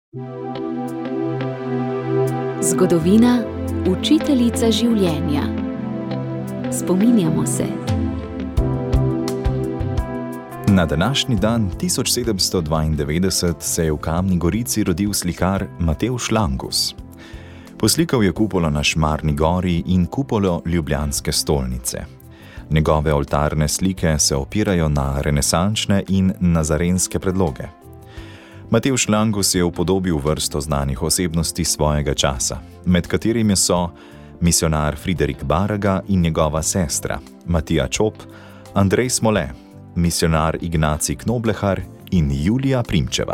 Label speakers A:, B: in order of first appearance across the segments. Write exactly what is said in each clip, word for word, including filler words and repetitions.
A: Zgodovina, učiteljica življenja. Spominjamo se.
B: Na današnji dan tisoč sedemsto dvaindevetdeset se je v Kamni Gorici rodil slikar Matevž Langus. Poslikal je kupolo na Šmarni gori in kupolo ljubljanske stolnice. Njegove oltarne slike se opirajo na renesančne in nazarenske predloge. Matevž Langus je upodobil vrsto znanih osebnosti svojega časa, med katerimi so misionar Friderik Baraga in njegova sestra Matija Čop, Andrej Smole, misionar Ignacij Knoblehar in Julija Primčeva.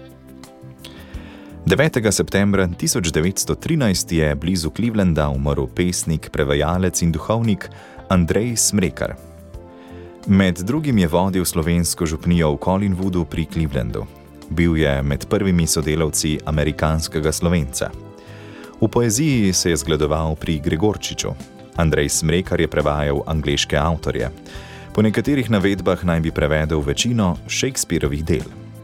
B: devetega septembra tisoč devetsto trinajst je blizu Clevelanda umrl pesnik, prevajalec in duhovnik Andrej Smrekar. Med drugim je vodil slovensko župnijo v Collingwoodu pri Clevelandu. Bil je med prvimi sodelavci amerikanskega Slovenca. V poeziji se je zgledoval pri Gregorčiču. Andrej Smrekar je prevajal angleške avtorje. Po nekaterih navedbah naj bi prevedel večino Shakespearovih del.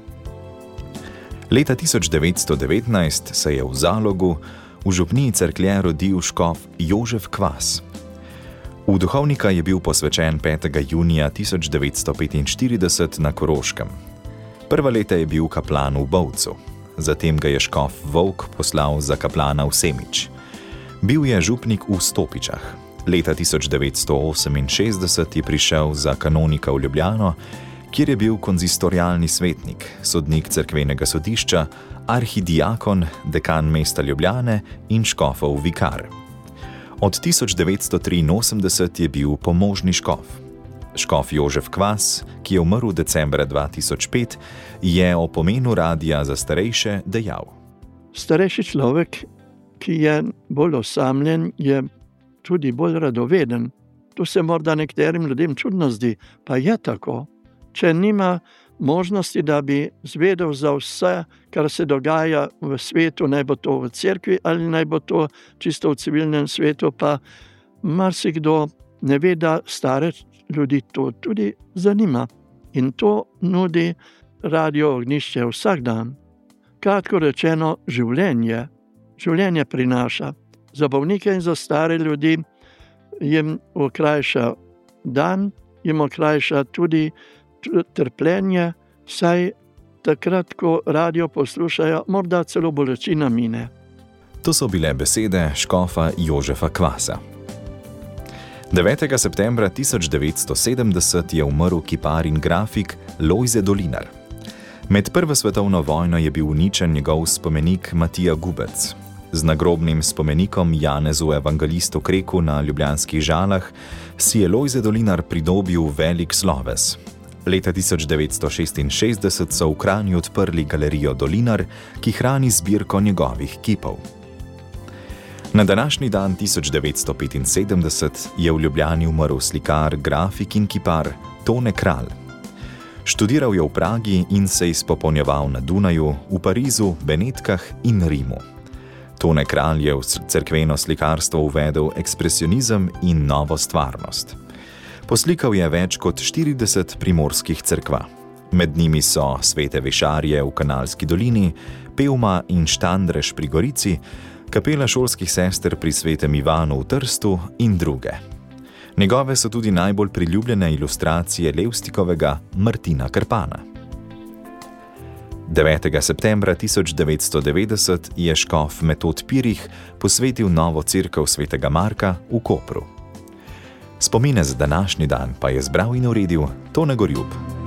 B: Leta tisoč devetsto devetnajst se je v Zalogu v župniji Cerklje rodil škof Jožef Kvas. V duhovnika je bil posvečen petega junija tisoč devetsto petinštirideset na Koroškem. Prva leta je bil kaplan v Bovcu, zatem ga je škof Volk poslal za kaplana v Semič. Bil je župnik v Stopičah. Leta tisoč devetsto oseminšestdeset je prišel za kanonika v Ljubljano, kjer je bil konzistorialni svetnik, sodnik cerkvenega sodišča, arhidiakon, dekan mesta Ljubljane in škofov vikar. Od tisoč devetsto triinosemdeset je bil pomožni škof. Škof Jožef Kvas, ki je umrl decembra dva tisoč pet, je o pomenu radia za starejše dejal.
C: Starejši človek, ki je bolj osamljen, je tudi bolj radoveden. To se morda nekaterim ljudem čudno zdi, pa je tako. Če nima možnosti, da bi zvedel za vse, kar se dogaja v svetu, naj bo to v cerkvi ali naj bo to čisto v civilnem svetu, pa marsikdo ne ve, da stare ljudi to tudi zanima. In to nudi Radio Ognjišče vsak dan. Kratko rečeno, življenje. Življenje prinaša. Za bolnike in za stare ljudi jim okrajša dan, jim okrajša tudi trpljenje, saj takrat, ko radio poslušajo, morda celo bolečina mine.
B: To so bile besede škofa Jožefa Kvasa. devetega septembra tisoč devetsto sedemdeset je umrl kipar in grafik Lojze Dolinar. Med prvo svetovno vojno je bil uničen njegov spomenik Matija Gubec. Z nagrobnim spomenikom Janezu Evangelistu Kreku na ljubljanskih Žalah si je Lojze Dolinar pridobil velik sloves. Leta tisoč devetsto šestinšestdeset so v Kranju odprli galerijo Dolinar, ki hrani zbirko njegovih kipov. Na današnji dan tisoč devetsto petinsedemdeset je v Ljubljani umrl slikar, grafik in kipar Tone Kralj. Študiral je v Pragi in se izpopolnjeval na Dunaju, v Parizu, Benetkah in Rimu. Tone Kralj je v cerkveno slikarstvo uvedel ekspresionizem in novo stvarnost. Poslikal je več kot štirideset primorskih cerkva. Med njimi so Svete Višarje v Kanalski dolini, Pevma in Štandrež pri Gorici, kapela šolskih sester pri Svetem Ivanu v Trstu in druge. Njegove so tudi najbolj priljubljene ilustracije Levstikovega Martina Krpana. devetega septembra tisoč devetsto devetdeset je škof Metod Pirih posvetil novo cerkev Svetega Marka v Kopru. Spomine za današnji dan pa je zbral in uredil Tone Gorjup.